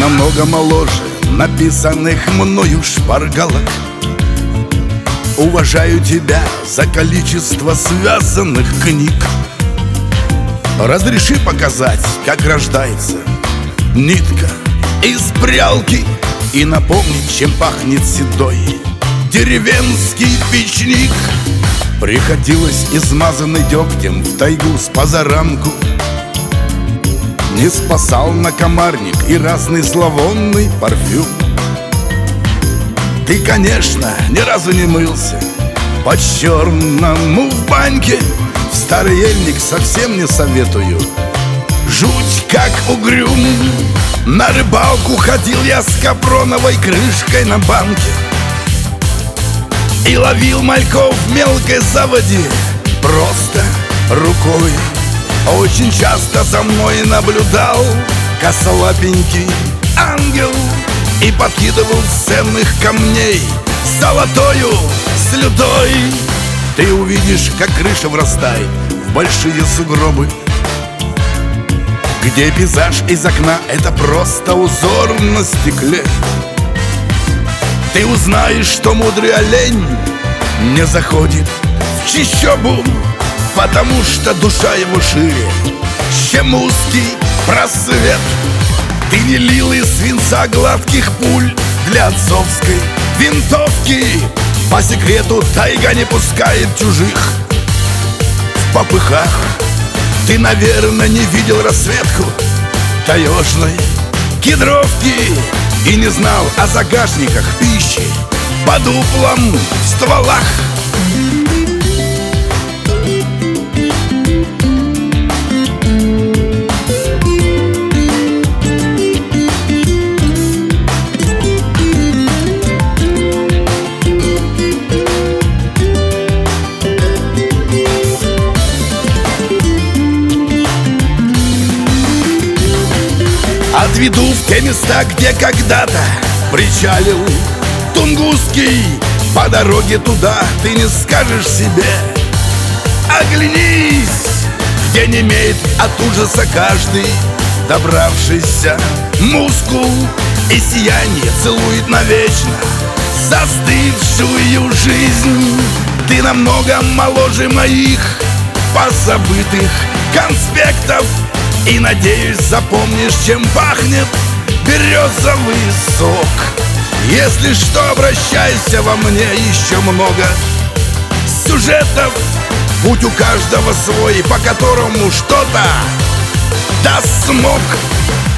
намного моложе написанных мною шпаргалок. Уважаю тебя за количество связанных книг. Разреши показать, как рождается нитка из прялки, и напомнить, чем пахнет седой деревенский печник. Приходилось измазанный дегтем в тайгу с позаранку. Не спасал накомарник и разный зловонный парфюм. Ты, конечно, ни разу не мылся по-черному в баньке. В старый ельник совсем не советую, жуть как угрюм. На рыбалку ходил я с капроновой крышкой на банке и ловил мальков в мелкой заводе просто рукой. Очень часто за мной наблюдал косолапенький ангел и подкидывал с ценных камней золотою слюдой. Ты увидишь, как крыша врастает в большие сугробы, где пейзаж из окна — это просто узор на стекле. Ты узнаешь, что мудрый олень не заходит в чащобу, потому что душа его шире, чем узкий просвет. Ты не лил из свинца гладких пуль для отцовской винтовки. По секрету тайга не пускает чужих в попыхах. Ты, наверное, не видел расцветку таежной кедровки и не знал о загашниках пищи под дуплом в стволах. Отведу в те места, где когда-то причалил Тунгусский. По дороге туда ты не скажешь себе: оглянись, где немеет от ужаса каждый добравшийся мускул, и сияние целует навечно застывшую жизнь. Ты намного моложе моих позабытых конспектов, и, надеюсь, запомнишь, чем пахнет березовый сок. Если что, обращайся, во мне еще много сюжетов. Путь у каждого свой, по которому что-то даст смог.